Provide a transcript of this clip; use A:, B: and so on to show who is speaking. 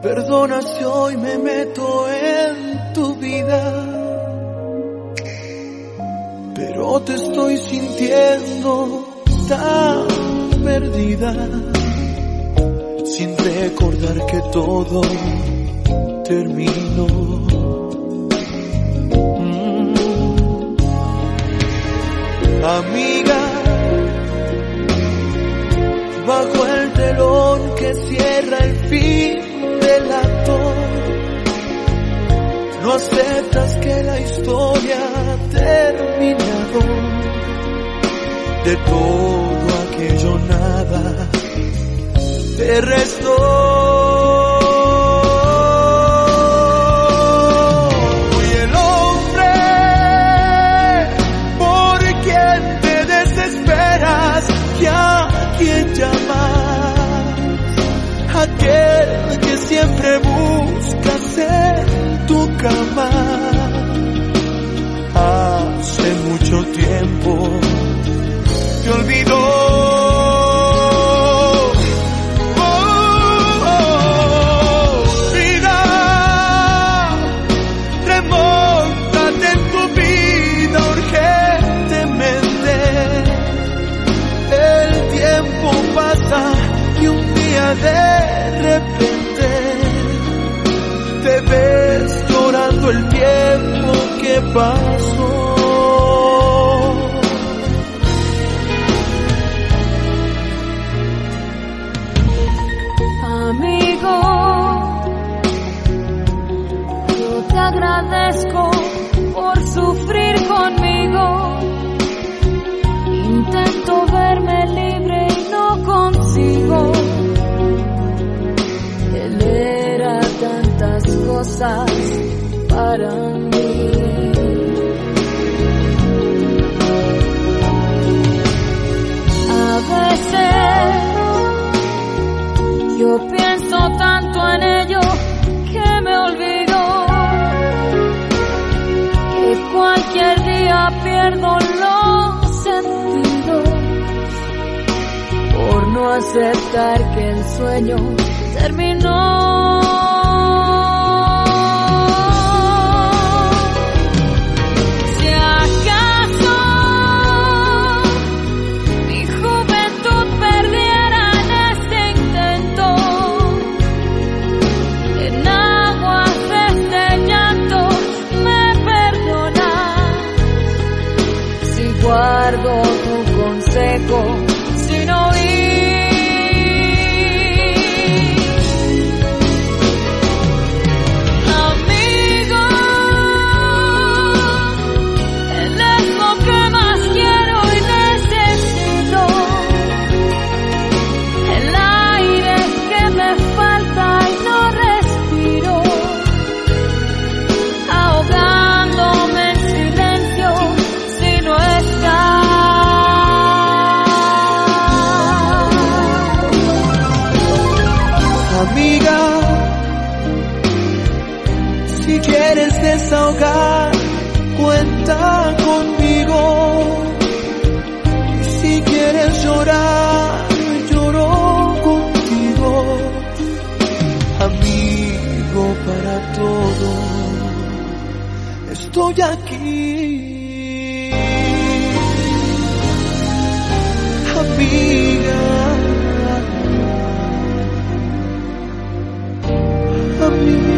A: Perdona si hoy me meto en tu vida, pero te estoy sintiendo tan perdida, sin recordar que todo terminó. Amiga, bajo el telón que cierra el fin del acto, no aceptas que la historia ha terminado. De todo aquello nada te restó. Y el hombre por quien te desesperas, que a quien llamas, aquel que siempre buscas en tu cama, hace mucho tiempo te olvidó. Vida, remóntate en tu vida urgentemente. El tiempo pasa y un día de repente te ves llorando el tiempo que pasó.
B: Amigo, yo te agradezco por sufrir conmigo. Intento verme libre y no consigo. Él era tantas cosas para mí. A veces yo pienso tanto en ello que me olvido que cualquier día pierdo los sentidos por no aceptar que el sueño terminó. Guardo tu consejo sin oír. Amigo, él es lo que más quiero y necesito. El aire que me falta y no respiro, ahogándome en silencio.
A: Amiga, si quieres desahogar, cuenta conmigo. Si quieres llorar, lloro contigo. Amigo, para todo estoy aquí. Amiga, amiga.